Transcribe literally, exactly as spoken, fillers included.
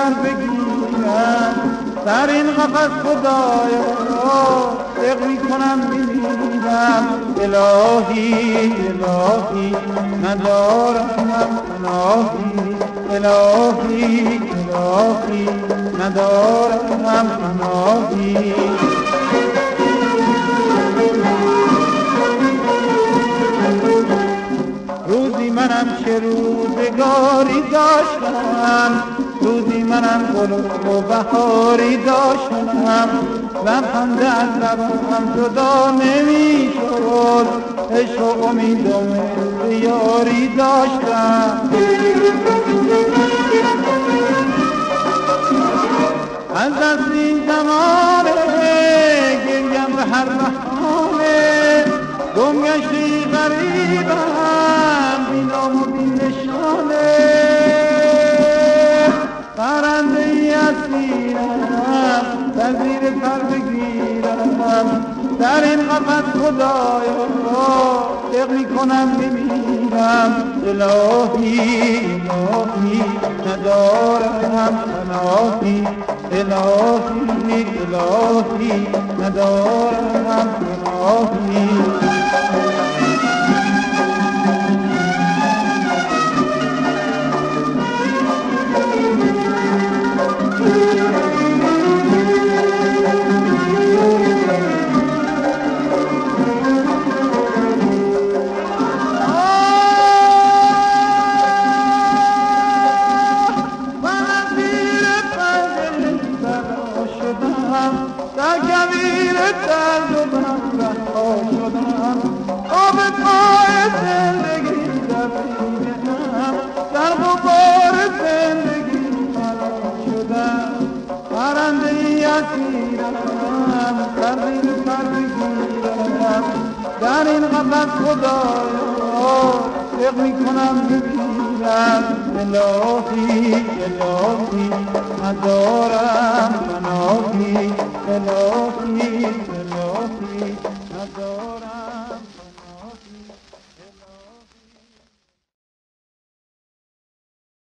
پر بگیرم در این قفس خدایا دق میکنم میمیرم الهی الهی ندارم پناهی الهی الهی ندارم پناهی روزی منم که روزگاری داشتم روزی منم گل و بهاری داشتم لبخند از لبم جدا نمی شد عشق و امید و یاری داشتم از دست این زمانه گریم به هر بهانه گم گشتی غریبم بی نام و بی نشانه پرنده ای اسیرم در زیر پر بگیرم در این قفس خدایا دق میکنم میمیرم الهی الهی ندارم پناهی الهی الهی ندارم پناهی در کویر درد و غم رها شدم آب پای زندگی دویدم در غبار زندگی فرا شدم پرنده ای اسیرم در زیر پر بگیرم در این قفس خدایا دق میکنم بمیرم الهی الهی ندارم پناهی الهی